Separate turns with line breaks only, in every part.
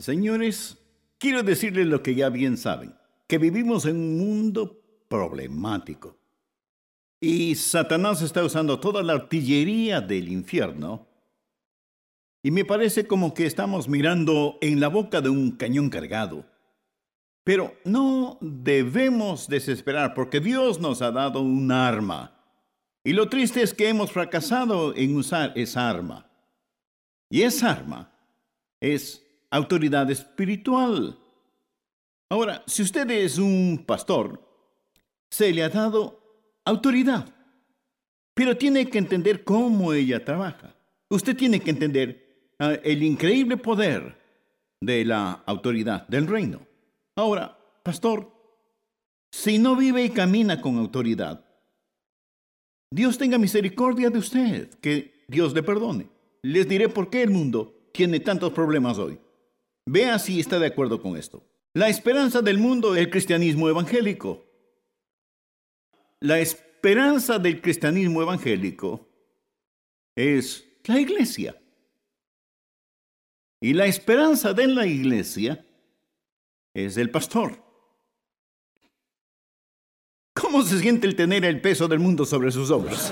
Señores, quiero decirles lo que ya bien saben, que vivimos en un mundo problemático. Y Satanás está usando toda la artillería del infierno. Y me parece como que estamos mirando en la boca de un cañón cargado. Pero no debemos desesperar porque Dios nos ha dado un arma. Y lo triste es que hemos fracasado en usar esa arma. Y esa arma es autoridad espiritual. Ahora, si usted es un pastor, se le ha dado autoridad, pero tiene que entender cómo ella trabaja. Usted tiene que entender el increíble poder de la autoridad del reino. Ahora, pastor, si no vive y camina con autoridad, Dios tenga misericordia de usted, que Dios le perdone. Les diré por qué el mundo tiene tantos problemas hoy. Vea si está de acuerdo con esto. La esperanza del mundo es el cristianismo evangélico. La esperanza del cristianismo evangélico es la iglesia. Y la esperanza de la iglesia es el pastor. ¿Cómo se siente el tener el peso del mundo sobre sus hombros?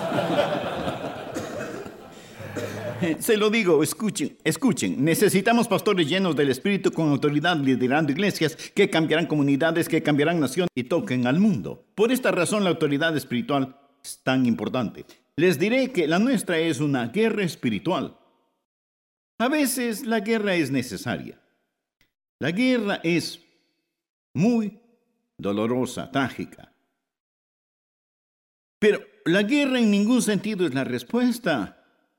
Se lo digo, escuchen. Necesitamos pastores llenos del Espíritu con autoridad, liderando iglesias que cambiarán comunidades, que cambiarán naciones y toquen al mundo. Por esta razón la autoridad espiritual es tan importante. Les diré que la nuestra es una guerra espiritual. A veces la guerra es necesaria. La guerra es muy dolorosa, trágica. Pero la guerra en ningún sentido es la respuesta.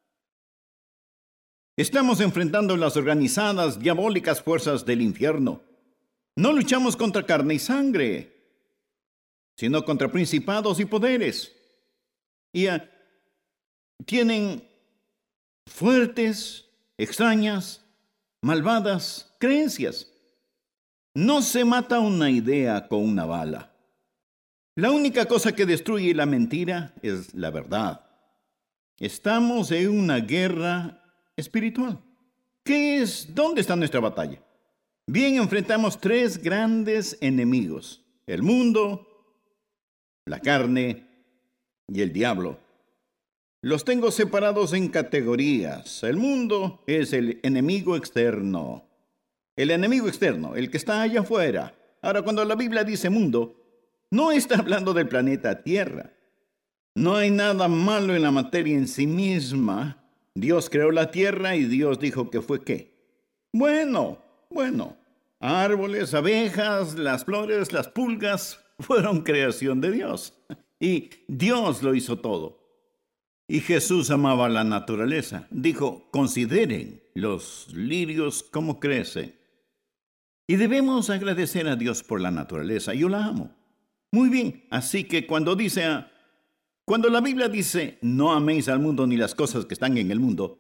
Estamos enfrentando las organizadas, diabólicas fuerzas del infierno. No luchamos contra carne y sangre, sino contra principados y poderes. Y tienen fuertes, extrañas, malvadas creencias. No se mata una idea con una bala. La única cosa que destruye la mentira es la verdad. Estamos en una guerra espiritual. ¿Dónde está nuestra batalla? Bien, enfrentamos tres grandes enemigos: el mundo, la carne y el diablo. Los tengo separados en categorías. El mundo es el enemigo externo. El enemigo externo, el que está allá afuera. Ahora, cuando la Biblia dice mundo, no está hablando del planeta Tierra. No hay nada malo en la materia en sí misma. Dios creó la tierra y Dios dijo que fue ¿qué? Bueno. Árboles, abejas, las flores, las pulgas fueron creación de Dios. Y Dios lo hizo todo. Y Jesús amaba la naturaleza. Dijo, consideren los lirios cómo crecen. Y debemos agradecer a Dios por la naturaleza. Yo la amo. Muy bien, así que cuando la Biblia dice, no améis al mundo ni las cosas que están en el mundo,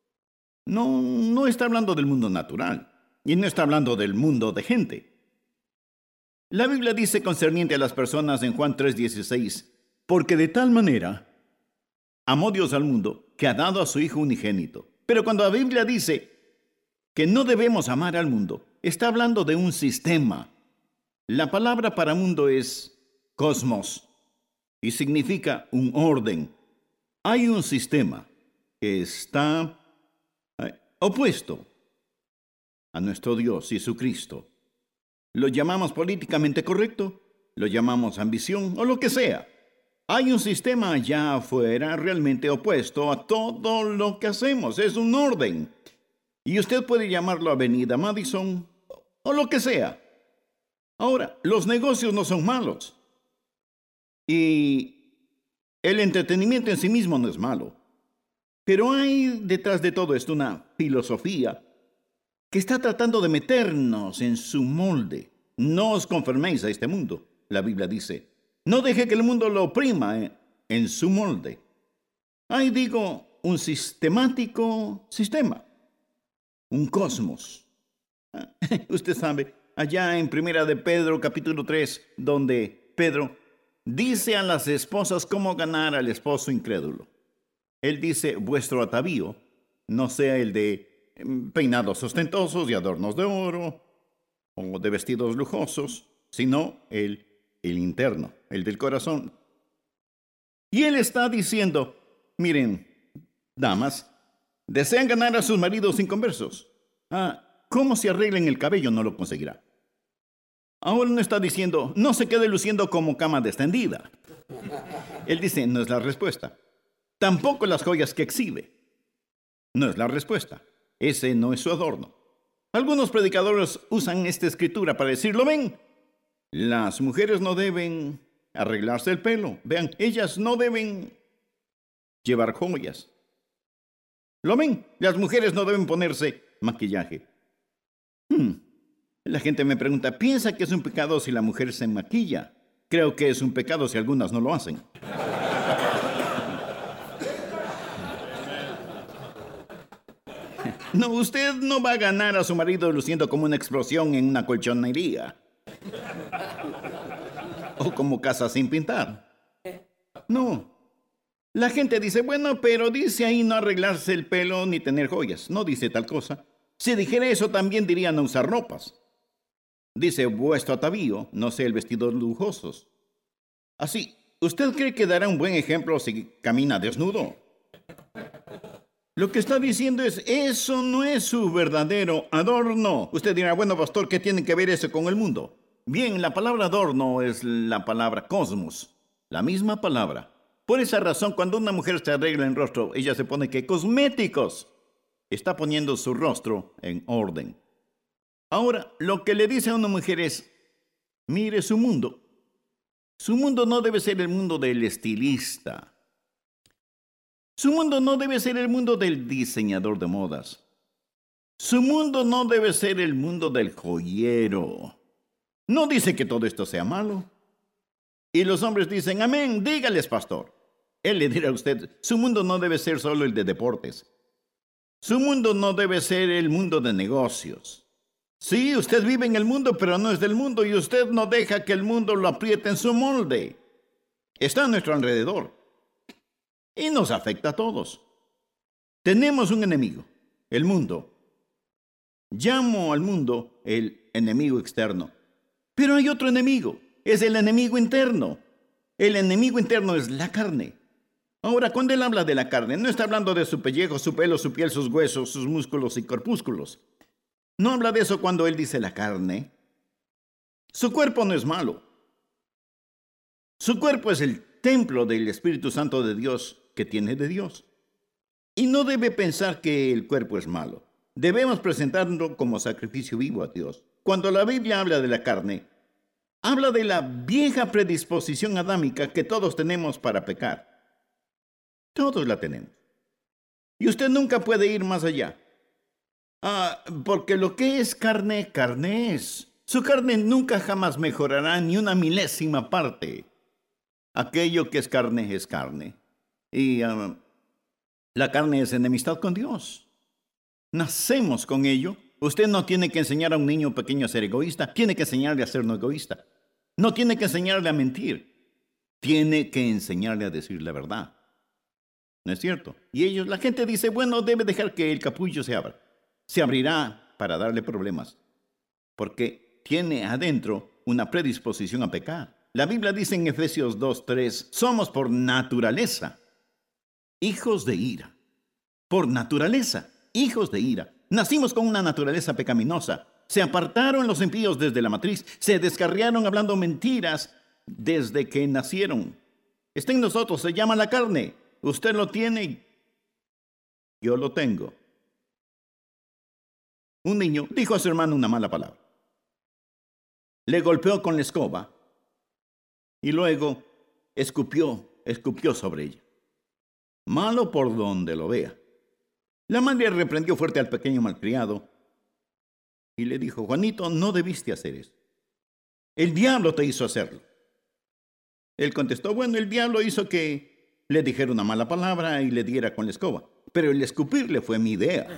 no está hablando del mundo natural, y no está hablando del mundo de gente. La Biblia dice concerniente a las personas en Juan 3:16, porque de tal manera amó Dios al mundo, que ha dado a su Hijo unigénito. Pero cuando la Biblia dice que no debemos amar al mundo, está hablando de un sistema. La palabra para mundo es cosmos. Y significa un orden. Hay un sistema que está opuesto a nuestro Dios, Jesucristo. Lo llamamos políticamente correcto, lo llamamos ambición o lo que sea. Hay un sistema allá afuera realmente opuesto a todo lo que hacemos. Es un orden. Y usted puede llamarlo Avenida Madison o lo que sea. Ahora, los negocios no son malos. Y el entretenimiento en sí mismo no es malo. Pero hay detrás de todo esto una filosofía que está tratando de meternos en su molde. No os conforméis a este mundo, la Biblia dice. No deje que el mundo lo oprima en su molde. Hay, un sistemático sistema. Un cosmos. Usted sabe, allá en Primera de Pedro, capítulo 3, donde Pedro dice a las esposas cómo ganar al esposo incrédulo. Él dice, vuestro atavío no sea el de peinados ostentosos y adornos de oro o de vestidos lujosos, sino el interno, el del corazón. Y él está diciendo, miren, damas, desean ganar a sus maridos inconversos. ¿Cómo se arreglen el cabello? No lo conseguirá. Ahora no está diciendo, no se quede luciendo como cama extendida. Él dice, no es la respuesta. Tampoco las joyas que exhibe. No es la respuesta. Ese no es su adorno. Algunos predicadores usan esta escritura para decir, ¿lo ven? Las mujeres no deben arreglarse el pelo. Vean, ellas no deben llevar joyas. ¿Lo ven? Las mujeres no deben ponerse maquillaje. La gente me pregunta, ¿piensa que es un pecado si la mujer se maquilla? Creo que es un pecado si algunas no lo hacen. No, usted no va a ganar a su marido luciendo como una explosión en una colchonería. O como casa sin pintar. No. La gente dice, bueno, pero dice ahí no arreglarse el pelo ni tener joyas. No dice tal cosa. Si dijera eso, también diría no usar ropas. Dice vuestro atavío, no sé, el vestidos lujosos. Así, ¿usted cree que dará un buen ejemplo si camina desnudo? Lo que está diciendo es, eso no es su verdadero adorno. Usted dirá, bueno, pastor, ¿qué tiene que ver eso con el mundo? Bien, la palabra adorno es la palabra cosmos, la misma palabra. Por esa razón, cuando una mujer se arregla el rostro, ella se pone que cosméticos. Está poniendo su rostro en orden. Ahora, lo que le dice a una mujer es, mire su mundo. Su mundo no debe ser el mundo del estilista. Su mundo no debe ser el mundo del diseñador de modas. Su mundo no debe ser el mundo del joyero. No dice que todo esto sea malo. Y los hombres dicen, amén, dígales, pastor. Él le dirá a usted, su mundo no debe ser solo el de deportes. Su mundo no debe ser el mundo de negocios. Sí, usted vive en el mundo, pero no es del mundo, y usted no deja que el mundo lo apriete en su molde. Está a nuestro alrededor. Y nos afecta a todos. Tenemos un enemigo, el mundo. Llamo al mundo el enemigo externo. Pero hay otro enemigo, es el enemigo interno. El enemigo interno es la carne. Ahora, cuando él habla de la carne, no está hablando de su pellejo, su pelo, su piel, sus huesos, sus músculos y corpúsculos. No habla de eso cuando él dice la carne. Su cuerpo no es malo. Su cuerpo es el templo del Espíritu Santo de Dios que tiene de Dios. Y no debe pensar que el cuerpo es malo. Debemos presentarlo como sacrificio vivo a Dios. Cuando la Biblia habla de la carne, habla de la vieja predisposición adámica que todos tenemos para pecar. Todos la tenemos. Y usted nunca puede ir más allá. Porque lo que es carne, carne es. Su carne nunca jamás mejorará ni una milésima parte. Aquello que es carne es carne. Y la carne es enemistad con Dios. Nacemos con ello. Usted no tiene que enseñar a un niño pequeño a ser egoísta. Tiene que enseñarle a ser no egoísta. No tiene que enseñarle a mentir. Tiene que enseñarle a decir la verdad. ¿No es cierto? Y la gente dice, bueno, debe dejar que el capullo se abra. Se abrirá para darle problemas. Porque tiene adentro una predisposición a pecar. La Biblia dice en Efesios 2:3, somos por naturaleza hijos de ira. Por naturaleza, hijos de ira. Nacimos con una naturaleza pecaminosa. Se apartaron los impíos desde la matriz. Se descarriaron hablando mentiras desde que nacieron. Está en nosotros, se llama la carne. Usted lo tiene, yo lo tengo. Un niño dijo a su hermano una mala palabra. Le golpeó con la escoba y luego escupió sobre ella. Malo por donde lo vea. La madre reprendió fuerte al pequeño malcriado y le dijo, Juanito, no debiste hacer eso. El diablo te hizo hacerlo. Él contestó, bueno, el diablo hizo que le dijera una mala palabra y le diera con la escoba. Pero el escupirle fue mi idea.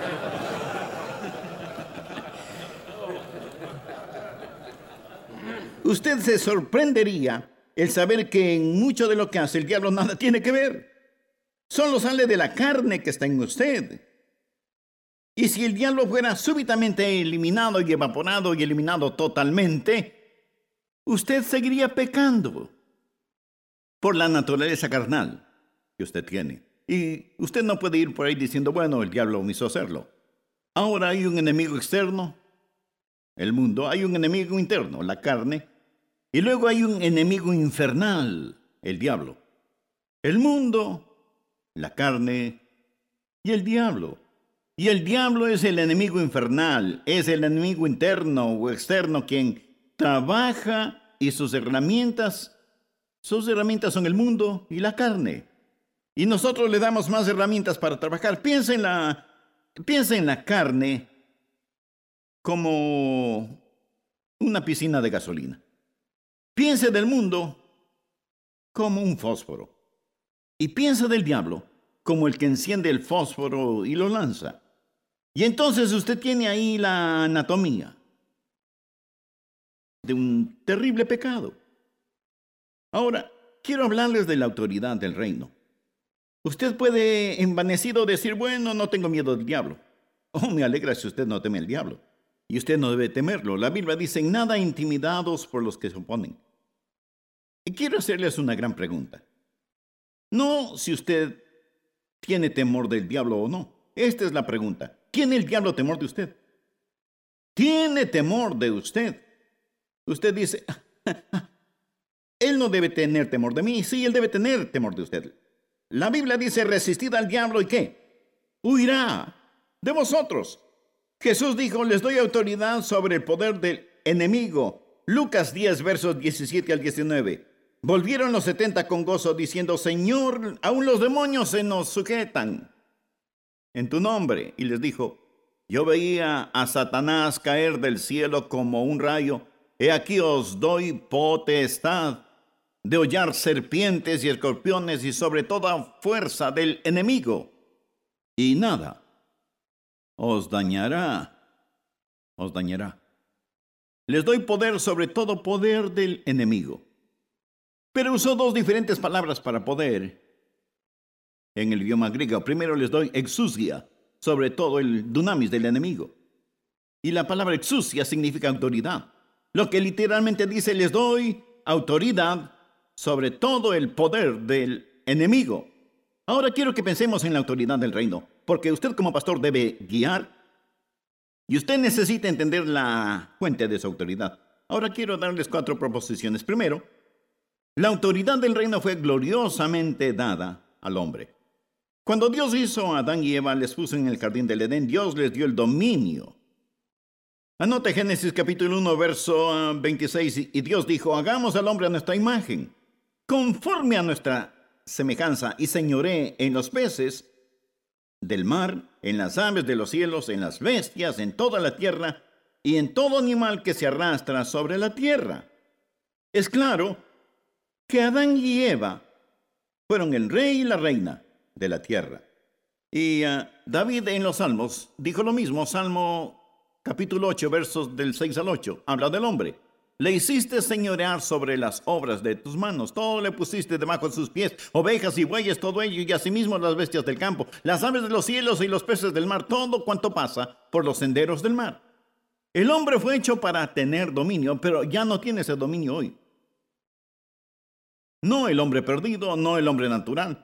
Usted se sorprendería el saber que en mucho de lo que hace el diablo nada tiene que ver. Solo sale de la carne que está en usted. Y si el diablo fuera súbitamente eliminado y evaporado y eliminado totalmente, usted seguiría pecando por la naturaleza carnal que usted tiene. Y usted no puede ir por ahí diciendo, bueno, el diablo me hizo hacerlo. Ahora hay un enemigo externo, el mundo. Hay un enemigo interno, la carne. Y luego hay un enemigo infernal, el diablo. El mundo, la carne y el diablo. Y el diablo es el enemigo infernal, es el enemigo interno o externo quien trabaja y sus herramientas son el mundo y la carne. Y nosotros le damos más herramientas para trabajar. Piensa en la carne como una piscina de gasolina. Piense del mundo como un fósforo. Y piensa del diablo como el que enciende el fósforo y lo lanza. Y entonces usted tiene ahí la anatomía de un terrible pecado. Ahora, quiero hablarles de la autoridad del reino. Usted puede envanecido decir, bueno, no tengo miedo del diablo. Oh, me alegra si usted no teme al diablo. Y usted no debe temerlo. La Biblia dice, nada intimidados por los que se oponen. Y quiero hacerles una gran pregunta. No si usted tiene temor del diablo o no. Esta es la pregunta. ¿Tiene el diablo temor de usted? ¿Tiene temor de usted? Usted dice, él no debe tener temor de mí. Sí, él debe tener temor de usted. La Biblia dice, resistid al diablo y ¿qué? Huirá de vosotros. Jesús dijo, les doy autoridad sobre el poder del enemigo. Lucas 10, versos 17 al 19. Volvieron los 70 con gozo, diciendo, Señor, aún los demonios se nos sujetan en tu nombre. Y les dijo, yo veía a Satanás caer del cielo como un rayo. He aquí os doy potestad de hollar serpientes y escorpiones y sobre toda fuerza del enemigo. Y nada os dañará. Les doy poder sobre todo poder del enemigo. Pero usó dos diferentes palabras para poder en el idioma griego. Primero les doy exousia, sobre todo el dunamis del enemigo. Y la palabra exousia significa autoridad. Lo que literalmente dice, les doy autoridad sobre todo el poder del enemigo. Ahora quiero que pensemos en la autoridad del reino, porque usted como pastor debe guiar y usted necesita entender la fuente de su autoridad. Ahora quiero darles 4 proposiciones. Primero, la autoridad del reino fue gloriosamente dada al hombre. Cuando Dios hizo a Adán y Eva, les puso en el jardín del Edén, Dios les dio el dominio. Anote Génesis capítulo 1, verso 26, y Dios dijo, hagamos al hombre a nuestra imagen, conforme a nuestra semejanza, y señoré en los peces del mar, en las aves de los cielos, en las bestias, en toda la tierra, y en todo animal que se arrastra sobre la tierra. Es claro que Adán y Eva fueron el rey y la reina de la tierra. Y David en los Salmos dijo lo mismo. Salmo capítulo 8, versos del 6 al 8, habla del hombre. Le hiciste señorear sobre las obras de tus manos. Todo le pusiste debajo de sus pies. Ovejas y bueyes, todo ello, y asimismo las bestias del campo, las aves de los cielos y los peces del mar, todo cuanto pasa por los senderos del mar. El hombre fue hecho para tener dominio, pero ya no tiene ese dominio hoy. No el hombre perdido, no el hombre natural.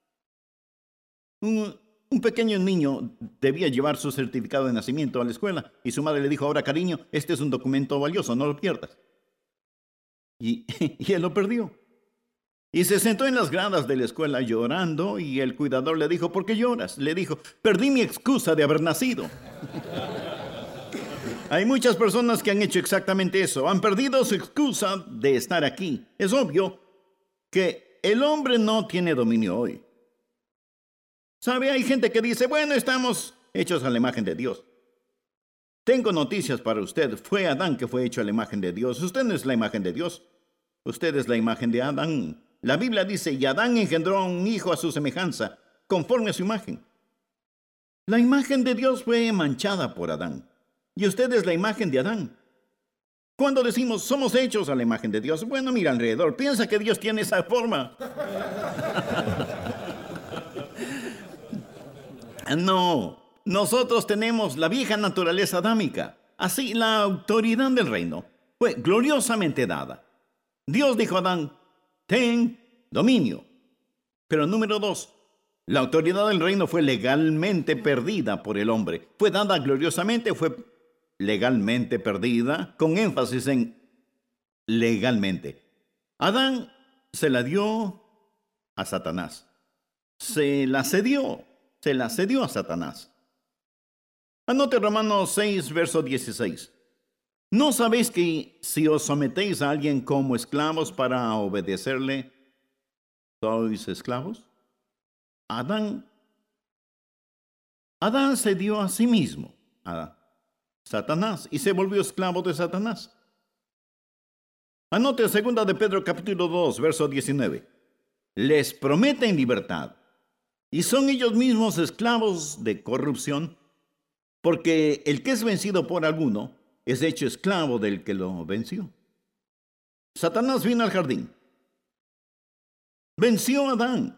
Un pequeño niño debía llevar su certificado de nacimiento a la escuela y su madre le dijo, ahora cariño, este es un documento valioso, no lo pierdas. Y él lo perdió. Y se sentó en las gradas de la escuela llorando y el cuidador le dijo, ¿por qué lloras? Le dijo, perdí mi excusa de haber nacido. Hay muchas personas que han hecho exactamente eso, han perdido su excusa de estar aquí. Es obvio que el hombre no tiene dominio hoy. ¿Sabe? Hay gente que dice, bueno, estamos hechos a la imagen de Dios. Tengo noticias para usted. Fue Adán que fue hecho a la imagen de Dios. Usted no es la imagen de Dios. Usted es la imagen de Adán. La Biblia dice, y Adán engendró a un hijo a su semejanza, conforme a su imagen. La imagen de Dios fue manchada por Adán. Y usted es la imagen de Adán. Cuando decimos, somos hechos a la imagen de Dios, bueno, mira alrededor, piensa que Dios tiene esa forma. No, nosotros tenemos la vieja naturaleza adámica. Así, la autoridad del reino fue gloriosamente dada. Dios dijo a Adán, ten dominio. Pero número 2, la autoridad del reino fue legalmente perdida por el hombre. Fue dada gloriosamente, fue legalmente perdida, con énfasis en legalmente. Adán se la dio a Satanás. Se la cedió a Satanás. Anote Romanos 6, verso 16. ¿No sabéis que si os sometéis a alguien como esclavos para obedecerle, sois esclavos? Adán se dio a sí mismo a Satanás y se volvió esclavo de Satanás. Anote 2 de Pedro capítulo 2, verso 19. Les prometen libertad y son ellos mismos esclavos de corrupción, porque el que es vencido por alguno es hecho esclavo del que lo venció. Satanás vino al jardín. Venció a Adán.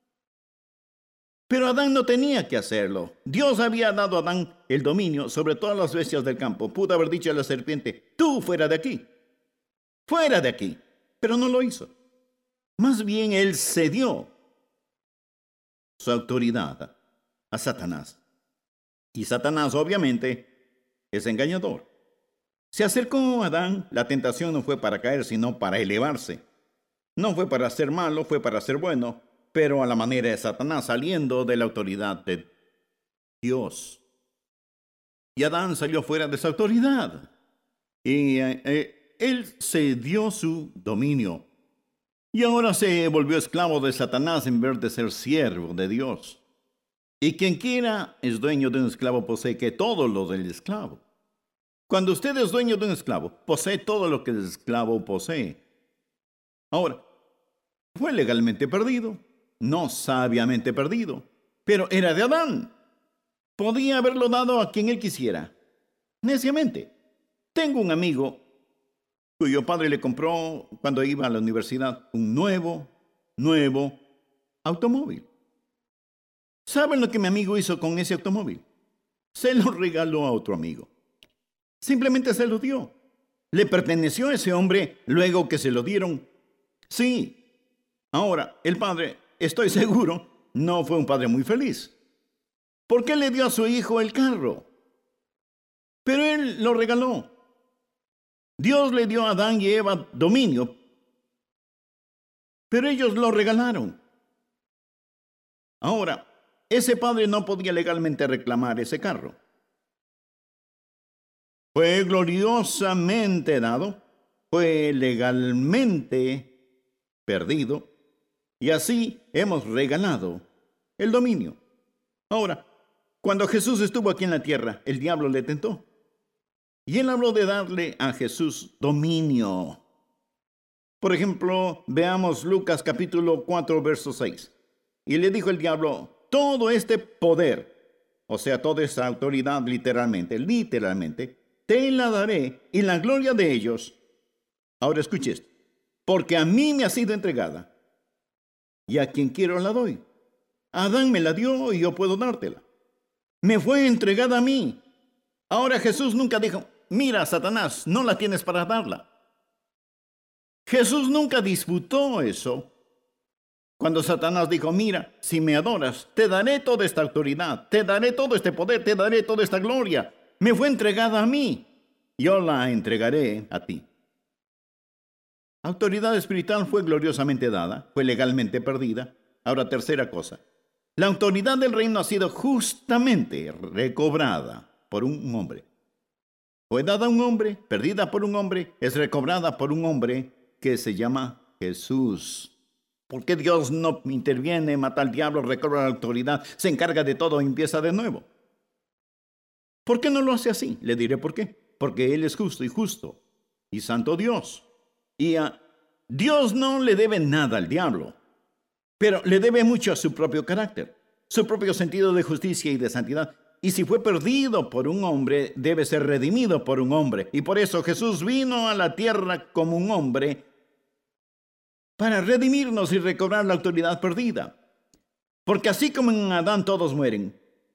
Pero Adán no tenía que hacerlo. Dios había dado a Adán el dominio sobre todas las bestias del campo. Pudo haber dicho a la serpiente, tú fuera de aquí. Fuera de aquí. Pero no lo hizo. Más bien él cedió su autoridad a Satanás. Y Satanás, obviamente, es engañador. Se acercó a Adán. La tentación no fue para caer, sino para elevarse. No fue para ser malo, fue para ser bueno, pero a la manera de Satanás, saliendo de la autoridad de Dios. Y Adán salió fuera de esa autoridad. Y él cedió su dominio. Y ahora se volvió esclavo de Satanás en vez de ser siervo de Dios. Y quien quiera es dueño de un esclavo posee que todo lo del esclavo. Cuando usted es dueño de un esclavo, posee todo lo que el esclavo posee. Ahora, fue legalmente perdido, no sabiamente perdido, pero era de Adán. Podía haberlo dado a quien él quisiera, neciamente. Tengo un amigo cuyo padre le compró, cuando iba a la universidad, un nuevo automóvil. ¿Saben lo que mi amigo hizo con ese automóvil? Se lo regaló a otro amigo. Simplemente se lo dio. ¿Le perteneció a ese hombre luego que se lo dieron? Sí. Ahora, el padre, estoy seguro, no fue un padre muy feliz. ¿Por qué le dio a su hijo el carro? Pero él lo regaló. Dios le dio a Adán y Eva dominio, pero ellos lo regalaron. Ahora, ese padre no podía legalmente reclamar ese carro. Fue gloriosamente dado, fue legalmente perdido, y así hemos regalado el dominio. Ahora, cuando Jesús estuvo aquí en la tierra, el diablo le tentó. Y él habló de darle a Jesús dominio. Por ejemplo, veamos Lucas capítulo 4, verso 6. Y le dijo el diablo, todo este poder, o sea, toda esa autoridad literalmente, te la daré y la gloria de ellos. Ahora escuche esto. Porque a mí me ha sido entregada. Y a quien quiero la doy. Adán me la dio y yo puedo dártela. Me fue entregada a mí. Ahora Jesús nunca dijo, mira, Satanás, no la tienes para darla. Jesús nunca disputó eso. Cuando Satanás dijo, mira, si me adoras, te daré toda esta autoridad, te daré todo este poder, te daré toda esta gloria. Me fue entregada a mí. Yo la entregaré a ti. Autoridad espiritual fue gloriosamente dada, fue legalmente perdida. Ahora, tercera cosa. La autoridad del reino ha sido justamente recobrada por un hombre. Fue dada a un hombre, perdida por un hombre, es recobrada por un hombre que se llama Jesús. ¿Por qué Dios no interviene, mata al diablo, recobra la autoridad, se encarga de todo y empieza de nuevo? ¿Por qué no lo hace así? Le diré por qué. Porque Él es justo y santo Dios. Y a Dios no le debe nada al diablo, pero le debe mucho a su propio carácter, su propio sentido de justicia y de santidad. Y si fue perdido por un hombre, debe ser redimido por un hombre. Y por eso Jesús vino a la tierra como un hombre para redimirnos y recobrar la autoridad perdida. Porque así como en Adán todos mueren,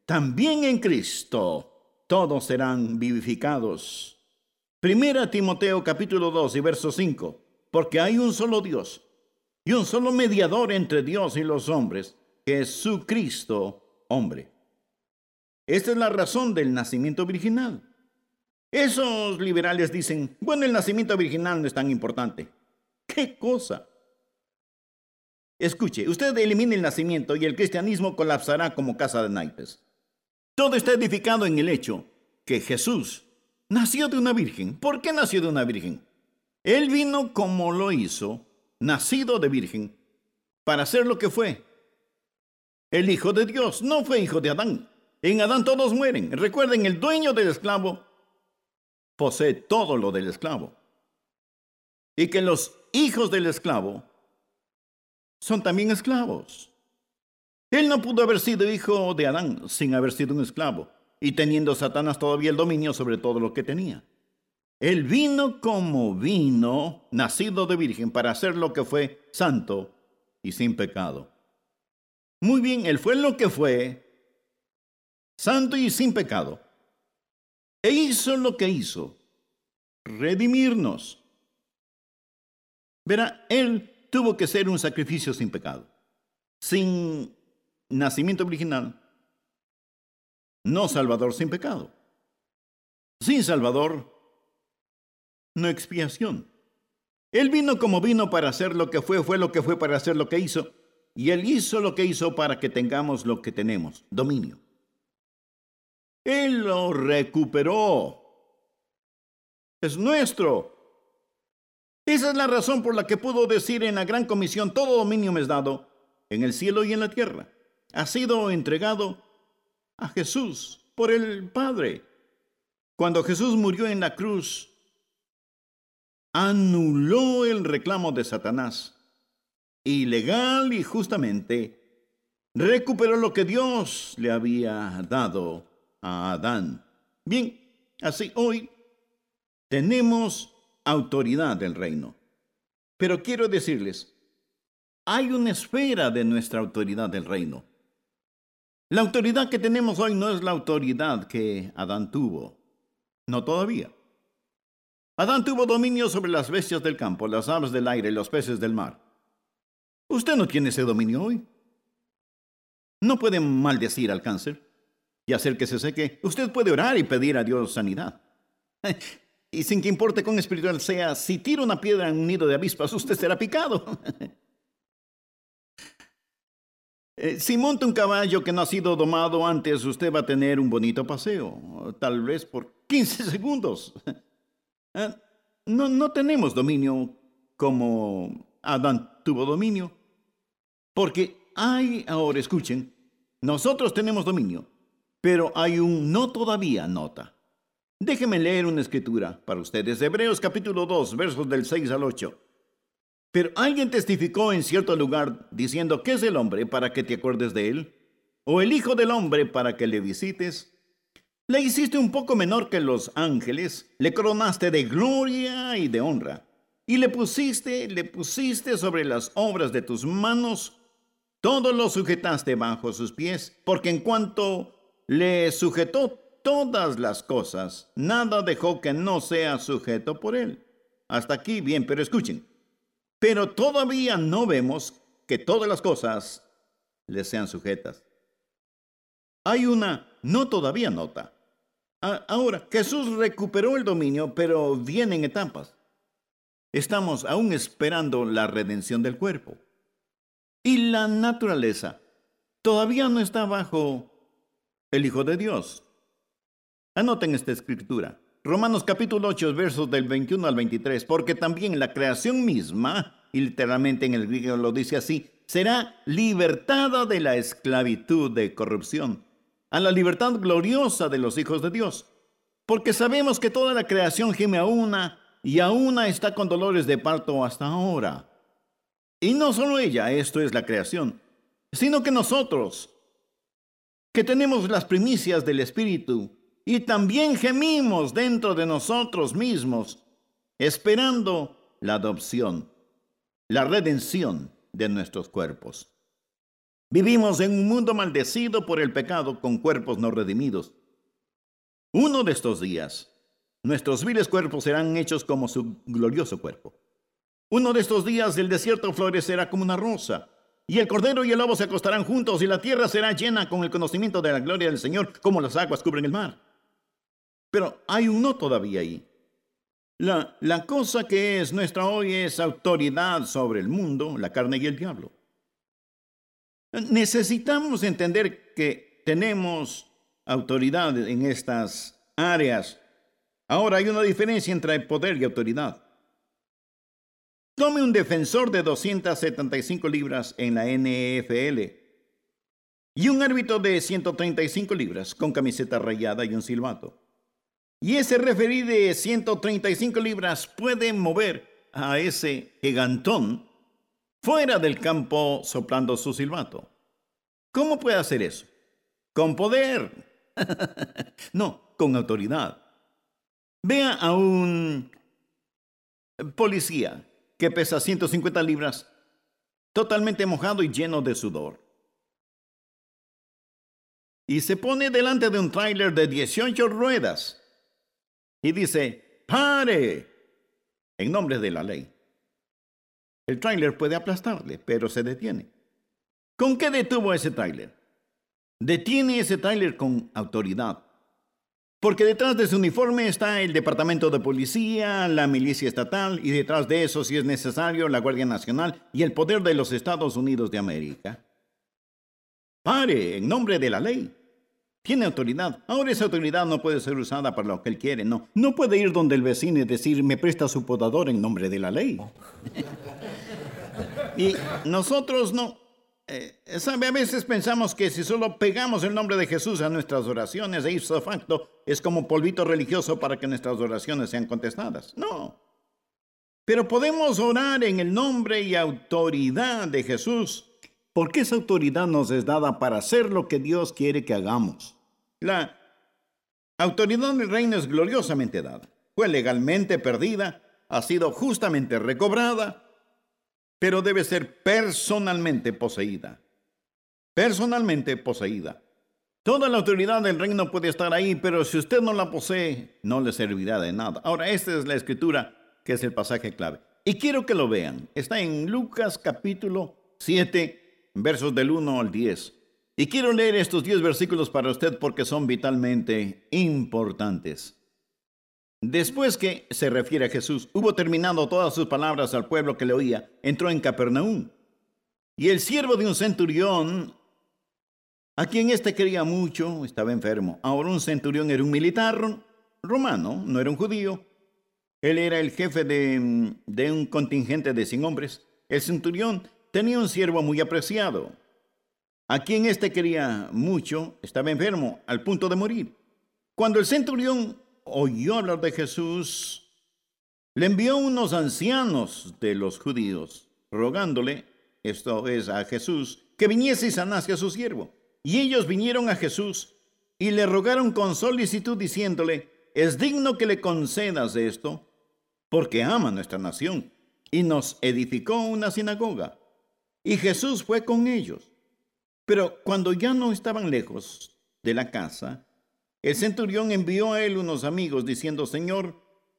también en Cristo todos serán vivificados. Primera Timoteo capítulo 2 y verso 5. Porque hay un solo Dios y un solo mediador entre Dios y los hombres, Jesucristo, hombre. Esta es la razón del nacimiento virginal. Esos liberales dicen, bueno, el nacimiento virginal no es tan importante. ¿Qué cosa? Escuche, usted elimina el nacimiento y el cristianismo colapsará como casa de naipes. Todo está edificado en el hecho que Jesús nació de una virgen. ¿Por qué nació de una virgen? Él vino como lo hizo, nacido de virgen, para ser lo que fue. El Hijo de Dios no fue hijo de Adán. En Adán todos mueren. Recuerden, el dueño del esclavo posee todo lo del esclavo. Y que los hijos del esclavo son también esclavos. Él no pudo haber sido hijo de Adán sin haber sido un esclavo y teniendo Satanás todavía el dominio sobre todo lo que tenía. Él vino como vino, nacido de virgen, para hacer lo que fue santo y sin pecado. Muy bien, Él fue lo que fue santo y sin pecado. E hizo lo que hizo, redimirnos. Verá, Él tuvo que ser un sacrificio sin pecado. Sin nacimiento original, no Salvador sin pecado. Sin Salvador, no expiación. Él vino como vino para hacer lo que fue lo que fue para hacer lo que hizo, y Él hizo lo que hizo para que tengamos lo que tenemos, dominio. Él lo recuperó. Es nuestro. Esa es la razón por la que pudo decir en la gran comisión, todo dominio me es dado en el cielo y en la tierra. Ha sido entregado a Jesús por el Padre. Cuando Jesús murió en la cruz, anuló el reclamo de Satanás y legal y justamente recuperó lo que Dios le había dado a Adán. Bien, así hoy tenemos autoridad del reino. Pero quiero decirles, hay una esfera de nuestra autoridad del reino. La autoridad que tenemos hoy no es la autoridad que Adán tuvo. No todavía. Adán tuvo dominio sobre las bestias del campo, las aves del aire y los peces del mar. Usted no tiene ese dominio hoy. No puede maldecir al cáncer y hacer que se seque. Usted puede orar y pedir a Dios sanidad. Y sin que importe cuán espiritual sea, si tira una piedra en un nido de avispas, usted será picado. Si monta un caballo que no ha sido domado antes, usted va a tener un bonito paseo, tal vez por 15 segundos. No tenemos dominio como Adán tuvo dominio, porque hay, ahora escuchen, nosotros tenemos dominio, pero hay un no todavía nota. Déjenme leer una escritura para ustedes, Hebreos capítulo 2, versos del 6 al 8. Pero alguien testificó en cierto lugar diciendo, ¿qué es el hombre para que te acuerdes de él? ¿O el hijo del hombre para que le visites? Le hiciste un poco menor que los ángeles, le coronaste de gloria y de honra, y le pusiste sobre las obras de tus manos, todo lo sujetaste bajo sus pies, porque en cuanto le sujetó todas las cosas, nada dejó que no sea sujeto por él. Hasta aquí bien, pero escuchen. Pero todavía no vemos que todas las cosas le sean sujetas. Hay una no todavía nota. Ahora, Jesús recuperó el dominio, pero viene en etapas. Estamos aún esperando la redención del cuerpo. Y la naturaleza todavía no está bajo el Hijo de Dios. Anoten esta escritura. Romanos capítulo 8, versos del 21 al 23, porque también la creación misma, y literalmente en el griego lo dice así, será libertada de la esclavitud de corrupción a la libertad gloriosa de los hijos de Dios. Porque sabemos que toda la creación gime a una y a una está con dolores de parto hasta ahora. Y no solo ella, esto es la creación, sino que nosotros, que tenemos las primicias del Espíritu, y también gemimos dentro de nosotros mismos, esperando la adopción, la redención de nuestros cuerpos. Vivimos en un mundo maldecido por el pecado con cuerpos no redimidos. Uno de estos días, nuestros viles cuerpos serán hechos como su glorioso cuerpo. Uno de estos días el desierto florecerá como una rosa, y el cordero y el lobo se acostarán juntos, y la tierra será llena con el conocimiento de la gloria del Señor, como las aguas cubren el mar. Pero hay un no todavía ahí. La cosa que es nuestra hoy es autoridad sobre el mundo, la carne y el diablo. Necesitamos entender que tenemos autoridad en estas áreas. Ahora hay una diferencia entre poder y autoridad. Tome un defensor de 275 libras en la NFL y un árbitro de 135 libras con camiseta rayada y un silbato. Y ese referí de 135 libras puede mover a ese gigantón fuera del campo soplando su silbato. ¿Cómo puede hacer eso? Con poder. No, con autoridad. Vea a un policía que pesa 150 libras, totalmente mojado y lleno de sudor. Y se pone delante de un tráiler de 18 ruedas y dice, ¡pare! En nombre de la ley. El tráiler puede aplastarle, pero se detiene. ¿Con qué detuvo ese tráiler? Detiene ese tráiler con autoridad. Porque detrás de su uniforme está el departamento de policía, la milicia estatal y detrás de eso, si es necesario, la Guardia Nacional y el poder de los Estados Unidos de América. Pare, en nombre de la ley. Tiene autoridad. Ahora esa autoridad no puede ser usada para lo que él quiere, no. No puede ir donde el vecino y decir, me presta su podador en nombre de la ley. Y nosotros no. ¿Sabe? A veces pensamos que si solo pegamos el nombre de Jesús a nuestras oraciones, e ipso facto, es como polvito religioso para que nuestras oraciones sean contestadas. No. Pero podemos orar en el nombre y autoridad de Jesús, porque esa autoridad nos es dada para hacer lo que Dios quiere que hagamos. La autoridad del reino es gloriosamente dada. Fue legalmente perdida, ha sido justamente recobrada, pero debe ser personalmente poseída. Personalmente poseída. Toda la autoridad del reino puede estar ahí, pero si usted no la posee, no le servirá de nada. Ahora, esta es la escritura, que es el pasaje clave. Y quiero que lo vean. Está en Lucas capítulo 7, versos del 1 al 10. Y quiero leer estos 10 versículos para usted porque son vitalmente importantes. Después que se refiere a Jesús, hubo terminado todas sus palabras al pueblo que le oía, entró en Capernaum. Y el siervo de un centurión, a quien éste quería mucho, estaba enfermo. Ahora un centurión era un militar romano, no era un judío. Él era el jefe de un contingente de 100 hombres. El centurión tenía un siervo muy apreciado, a quien éste quería mucho, estaba enfermo, al punto de morir. Cuando el centurión oyó hablar de Jesús, le envió unos ancianos de los judíos, rogándole, esto es a Jesús, que viniese y sanase a su siervo. Y ellos vinieron a Jesús y le rogaron con solicitud, diciéndole, es digno que le concedas esto, porque ama nuestra nación, y nos edificó una sinagoga. Y Jesús fue con ellos. Pero cuando ya no estaban lejos de la casa, el centurión envió a él unos amigos diciendo, Señor,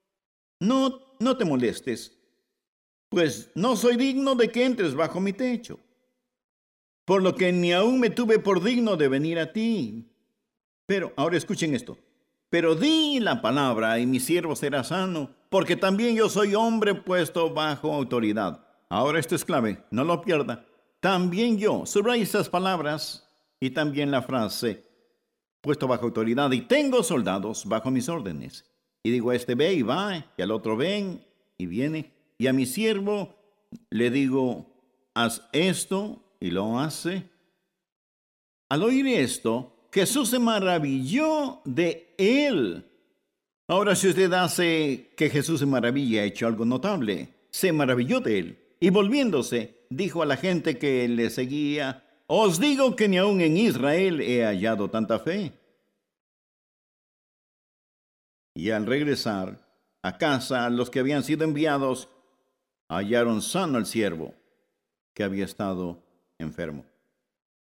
no te molestes, pues no soy digno de que entres bajo mi techo, por lo que ni aún me tuve por digno de venir a ti. Pero, ahora escuchen esto, pero di la palabra y mi siervo será sano, porque también yo soy hombre puesto bajo autoridad. Ahora esto es clave, no lo pierda. También yo, subraya estas palabras y también la frase, puesto bajo autoridad, y tengo soldados bajo mis órdenes. Y digo a este ve y va, y al otro ven y viene, y a mi siervo le digo, haz esto, y lo hace. Al oír esto, Jesús se maravilló de él. Ahora, si usted hace que Jesús se maravilla, ha hecho algo notable, se maravilló de él. Y volviéndose, dijo a la gente que le seguía, os digo que ni aun en Israel he hallado tanta fe. Y al regresar a casa, los que habían sido enviados hallaron sano al siervo que había estado enfermo.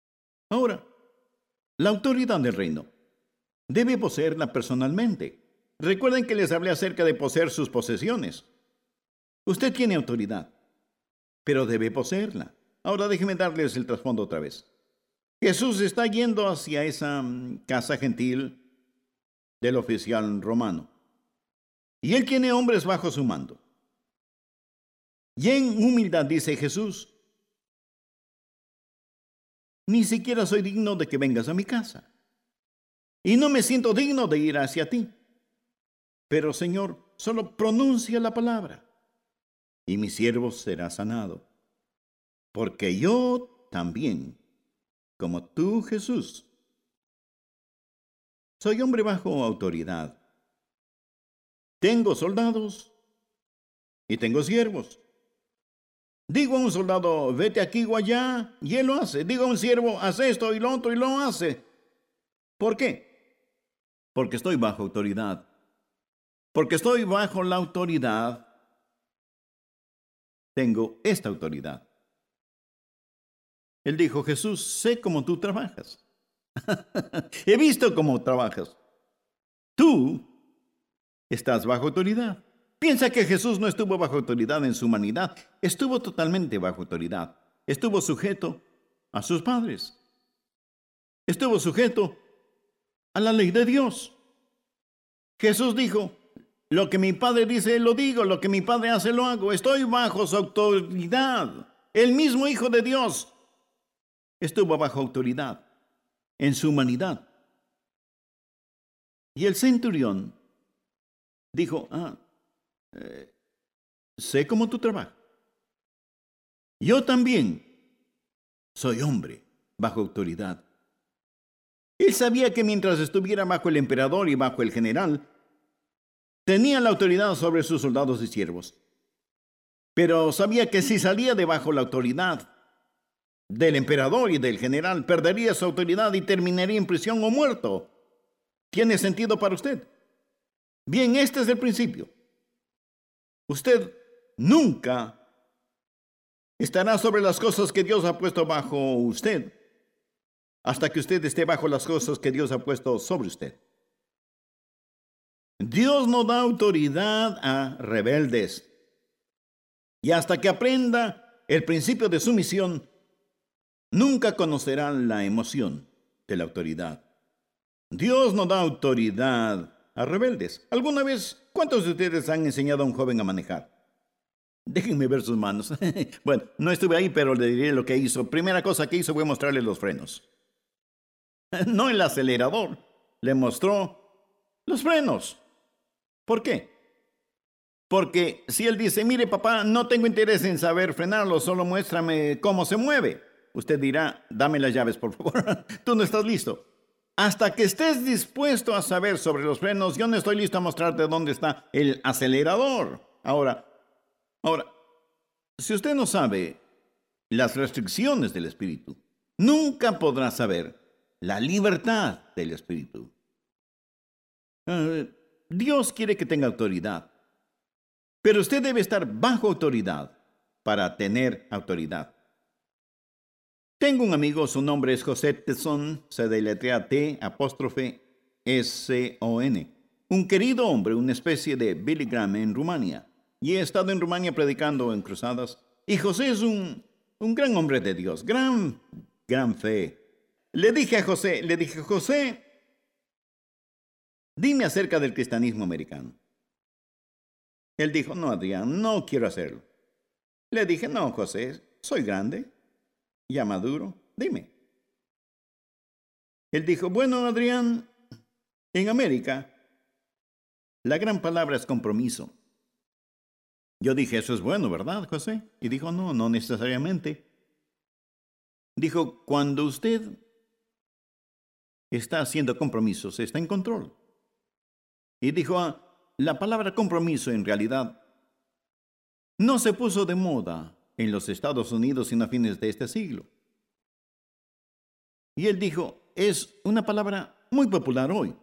Ahora, la autoridad del reino debe poseerla personalmente. Recuerden que les hablé acerca de poseer sus posesiones. Usted tiene autoridad, pero debe poseerla. Ahora déjenme darles el trasfondo otra vez. Jesús está yendo hacia esa casa gentil del oficial romano. Y él tiene hombres bajo su mando. Y en humildad dice Jesús: ni siquiera soy digno de que vengas a mi casa. Y no me siento digno de ir hacia ti. Pero, Señor, solo pronuncia la palabra, y mi siervo será sanado. Porque yo también, como tú, Jesús, soy hombre bajo autoridad. Tengo soldados y tengo siervos. Digo a un soldado, vete aquí o allá, y él lo hace. Digo a un siervo, haz esto y lo otro, y lo hace. ¿Por qué? Porque estoy bajo autoridad. Porque estoy bajo la autoridad, tengo esta autoridad. Él dijo: Jesús, sé cómo tú trabajas. He visto cómo trabajas. Tú estás bajo autoridad. Piensa que Jesús no estuvo bajo autoridad en su humanidad. Estuvo totalmente bajo autoridad. Estuvo sujeto a sus padres. Estuvo sujeto a la ley de Dios. Jesús dijo: lo que mi Padre dice, lo digo. Lo que mi Padre hace, lo hago. Estoy bajo su autoridad. El mismo Hijo de Dios estuvo bajo autoridad en su humanidad. Y el centurión dijo: sé cómo tú trabajas. Yo también soy hombre bajo autoridad. Él sabía que mientras estuviera bajo el emperador y bajo el general, tenía la autoridad sobre sus soldados y siervos. Pero sabía que si salía debajo la autoridad del emperador y del general, perdería su autoridad y terminaría en prisión o muerto. ¿Tiene sentido para usted? Bien, este es el principio. Usted nunca estará sobre las cosas que Dios ha puesto bajo usted hasta que usted esté bajo las cosas que Dios ha puesto sobre usted. Dios no da autoridad a rebeldes. Y hasta que aprenda el principio de sumisión, nunca conocerá la emoción de la autoridad. Dios no da autoridad a rebeldes. ¿Alguna vez cuántos de ustedes han enseñado a un joven a manejar? Déjenme ver sus manos. Bueno, no estuve ahí, pero le diré lo que hizo. Primera cosa que hizo fue mostrarle los frenos. No el acelerador. Le mostró los frenos. ¿Por qué? Porque si él dice: mire, papá, no tengo interés en saber frenarlo, solo muéstrame cómo se mueve, usted dirá: dame las llaves, por favor. Tú no estás listo. Hasta que estés dispuesto a saber sobre los frenos, yo no estoy listo a mostrarte dónde está el acelerador. Ahora, si usted no sabe las restricciones del Espíritu, nunca podrá saber la libertad del Espíritu. Dios quiere que tenga autoridad, pero usted debe estar bajo autoridad para tener autoridad. Tengo un amigo, su nombre es José Tesson, se deletrea T'-S-O-N. Un querido hombre, una especie de Billy Graham en Rumania. Y he estado en Rumania predicando en cruzadas. Y José es un gran hombre de Dios, gran fe. Le dije a José, José, dime acerca del cristianismo americano. Él dijo: no, Adrián, no quiero hacerlo. Le dije: no, José, soy grande, ya maduro, dime. Él dijo: bueno, Adrián, en América, la gran palabra es compromiso. Yo dije: eso es bueno, ¿verdad, José? Y dijo: no necesariamente. Dijo: cuando usted está haciendo compromisos, está en control. Y dijo: la palabra compromiso en realidad no se puso de moda en los Estados Unidos sino a fines de este siglo. Y él dijo: es una palabra muy popular hoy.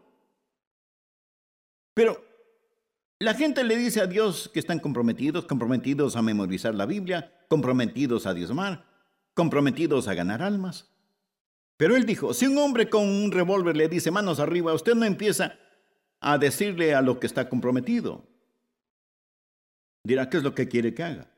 Pero la gente le dice a Dios que están comprometidos a memorizar la Biblia, comprometidos a diezmar, comprometidos a ganar almas. Pero él dijo, si un hombre con un revólver le dice manos arriba, usted no empieza a decirle a lo que está comprometido. Dirá, ¿qué es lo que quiere que haga?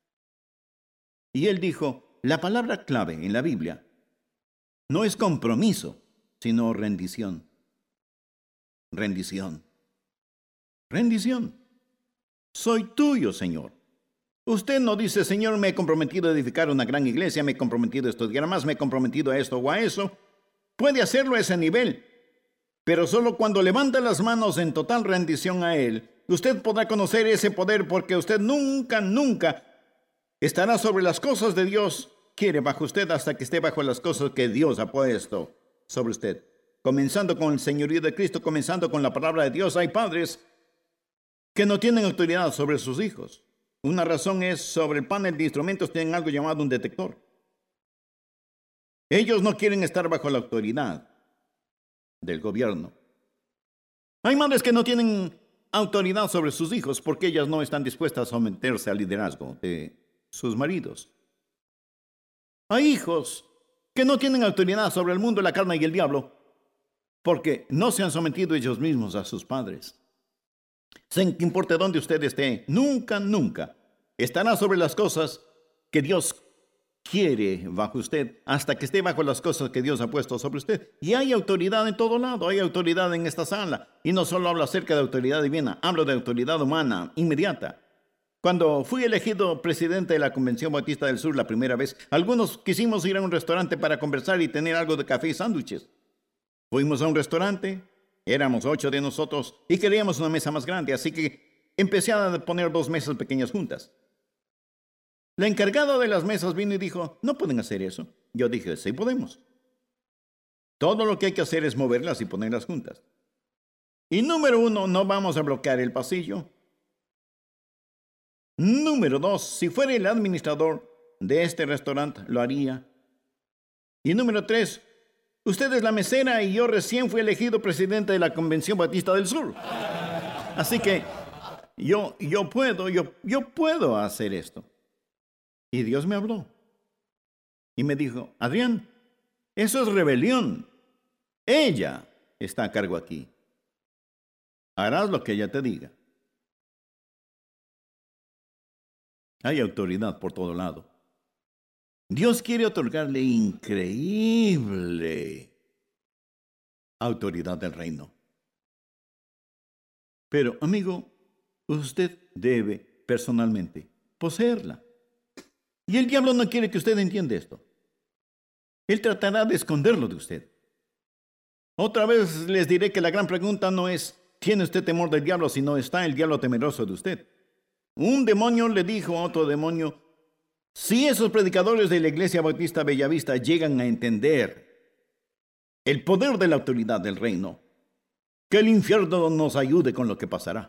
Y él dijo, la palabra clave en la Biblia no es compromiso, sino rendición. Rendición. Rendición. Soy tuyo, Señor. Usted no dice, Señor, me he comprometido a edificar una gran iglesia, me he comprometido a estudiar más, me he comprometido a esto o a eso. Puede hacerlo a ese nivel, pero solo cuando levanta las manos en total rendición a Él, usted podrá conocer ese poder, porque usted nunca, nunca estará sobre las cosas de Dios. Quiere bajo usted hasta que esté bajo las cosas que Dios ha puesto sobre usted. Comenzando con el señorío de Cristo, comenzando con la palabra de Dios. Hay padres que no tienen autoridad sobre sus hijos. Una razón es, sobre el panel de instrumentos tienen algo llamado un detector. Ellos no quieren estar bajo la autoridad del gobierno. Hay madres que no tienen autoridad sobre sus hijos porque ellas no están dispuestas a someterse al liderazgo de sus maridos. Hay hijos que no tienen autoridad sobre el mundo, la carne y el diablo porque no se han sometido ellos mismos a sus padres. Sin que importe dónde usted esté, nunca, nunca estará sobre las cosas que Dios quiere bajo usted, hasta que esté bajo las cosas que Dios ha puesto sobre usted. Y hay autoridad en todo lado, hay autoridad en esta sala. Y no solo hablo acerca de autoridad divina, hablo de autoridad humana, inmediata. Cuando fui elegido presidente de la Convención Bautista del Sur la primera vez, algunos quisimos ir a un restaurante para conversar y tener algo de café y sándwiches. Fuimos a un restaurante. Éramos 8 de nosotros y queríamos una mesa más grande, así que empecé a poner 2 mesas pequeñas juntas. La encargada de las mesas vino y dijo, no pueden hacer eso. Yo dije, sí podemos. Todo lo que hay que hacer es moverlas y ponerlas juntas. Y número 1, no vamos a bloquear el pasillo. Número 2, si fuera el administrador de este restaurante, lo haría. Y número 3, usted es la mesera y yo recién fui elegido presidente de la Convención Bautista del Sur. Así que yo puedo hacer esto. Y Dios me habló. Y me dijo, Adrián, eso es rebelión. Ella está a cargo aquí. Harás lo que ella te diga. Hay autoridad por todo lado. Dios quiere otorgarle increíble autoridad del reino. Pero, amigo, usted debe personalmente poseerla. Y el diablo no quiere que usted entienda esto. Él tratará de esconderlo de usted. Otra vez les diré que la gran pregunta no es, ¿tiene usted temor del diablo? Sino, ¿está el diablo temeroso de usted? Un demonio le dijo a otro demonio, si esos predicadores de la Iglesia Bautista Bellavista llegan a entender el poder de la autoridad del reino, que el infierno nos ayude con lo que pasará.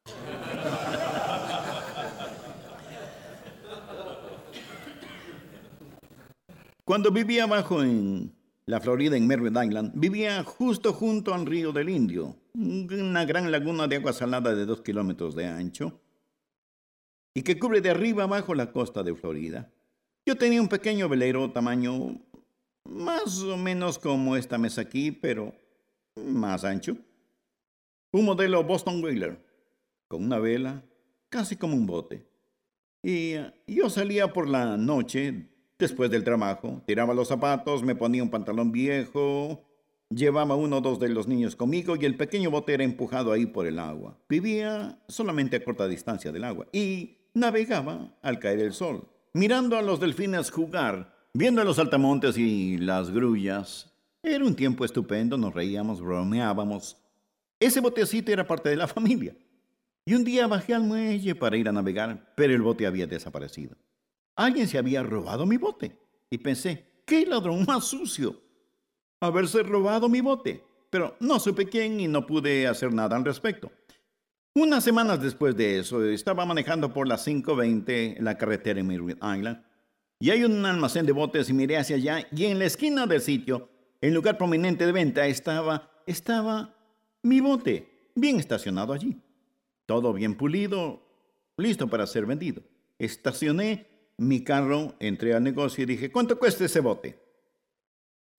Cuando vivía abajo en la Florida, en Merritt Island, vivía justo junto al río del Indio, una gran laguna de agua salada de 2 kilómetros de ancho y que cubre de arriba abajo la costa de Florida. Yo tenía un pequeño velero tamaño más o menos como esta mesa aquí, pero más ancho. Un modelo Boston Whaler, con una vela, casi como un bote. Y yo salía por la noche, después del trabajo, tiraba los zapatos, me ponía un pantalón viejo, llevaba 1 o 2 de los niños conmigo y el pequeño bote era empujado ahí por el agua. Vivía solamente a corta distancia del agua y navegaba al caer el sol, mirando a los delfines jugar, viendo los saltamontes y las grullas. Era un tiempo estupendo, nos reíamos, bromeábamos. Ese botecito era parte de la familia. Y un día bajé al muelle para ir a navegar, pero el bote había desaparecido. Alguien se había robado mi bote. Y pensé, ¿qué ladrón más sucio? Haberse robado mi bote. Pero no supe quién y no pude hacer nada al respecto. Unas semanas después de eso, estaba manejando por las 5:20 en la carretera en Merritt Island. Y hay un almacén de botes y miré hacia allá. Y en la esquina del sitio, en lugar prominente de venta, estaba mi bote, bien estacionado allí. Todo bien pulido, listo para ser vendido. Estacioné mi carro, entré al negocio y dije, ¿cuánto cuesta ese bote?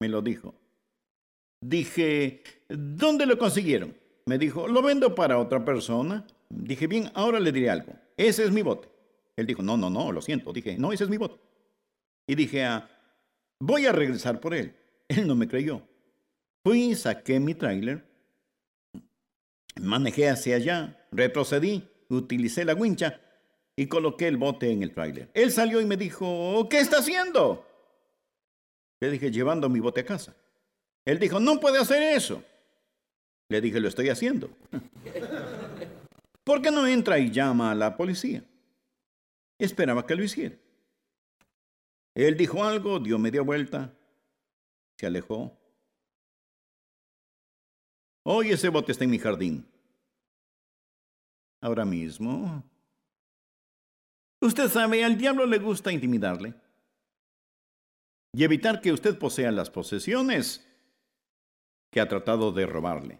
Me lo dijo. Dije, ¿dónde lo consiguieron? Me dijo, lo vendo para otra persona. Dije, bien, ahora le diré algo. Ese es mi bote. Él dijo, no, lo siento. Dije, no, ese es mi bote. Y dije, voy a regresar por él. Él no me creyó. Fui, saqué mi tráiler, manejé hacia allá, retrocedí, utilicé la wincha y coloqué el bote en el tráiler. Él salió y me dijo, ¿qué está haciendo? Le dije, llevando mi bote a casa. Él dijo, no puede hacer eso. Le dije, lo estoy haciendo. ¿Por qué no entra y llama a la policía? Esperaba que lo hiciera. Él dijo algo, dio media vuelta, se alejó. Hoy ese bote está en mi jardín. Ahora mismo. Usted sabe, al diablo le gusta intimidarle y evitar que usted posea las posesiones que ha tratado de robarle.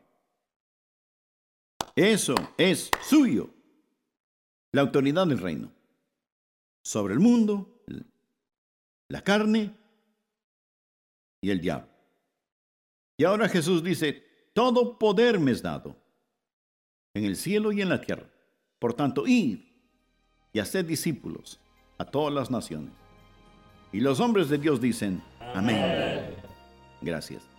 Eso es suyo. La autoridad del reino sobre el mundo, la carne y el diablo. Y ahora Jesús dice, todo poder me es dado en el cielo y en la tierra. Por tanto, id y haced discípulos a todas las naciones. Y los hombres de Dios dicen, amén. Gracias.